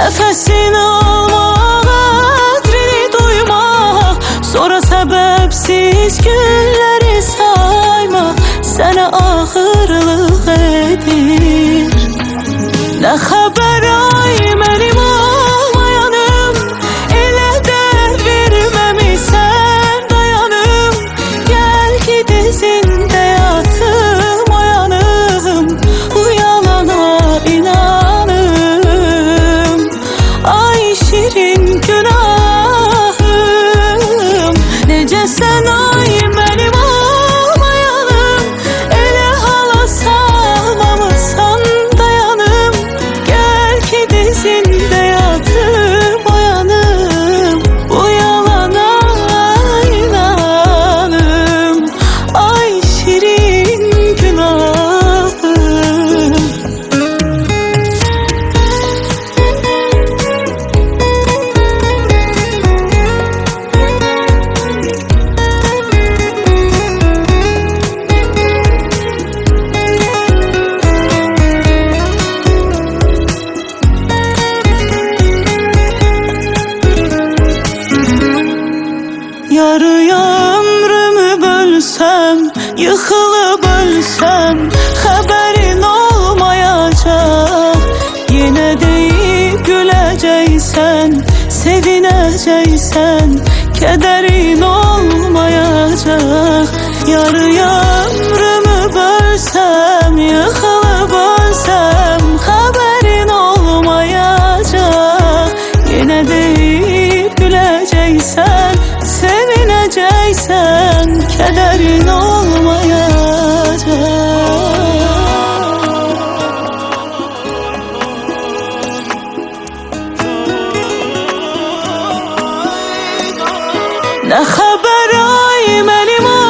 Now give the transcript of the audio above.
Nəfəsini almaq, ətrini duymaq, sonra səbəbsiz günləri saymaq sənə ağırlıq edir. Nə xəbər ay mənim olmayanım, elə dərd verməmisən dayanım. Gəl ki dizində yatım oyanım, bu yalana inanım. Ay şirin günahım, necəsən ay mənim olmayanım, elə hala salmamısan dayanım. Gəl ki dizində yatım oyanım, bu yalana inanım. Ay şirin günahım. Yarıya ömrümü bölsəm, yıxılıb ölsəm, xəbərin olmayacaq. Yenə deyib güləcəksən, sevinəcəksən, kədərin olmayacaq. Yarıya ömrümü bölsəm, yıxılıb ölsəm, xəbərin olmayacaq. Yenə deyib güləcəksən, sevinəcəksən, kədərin olmayacaq. Nə xəbər ay mənim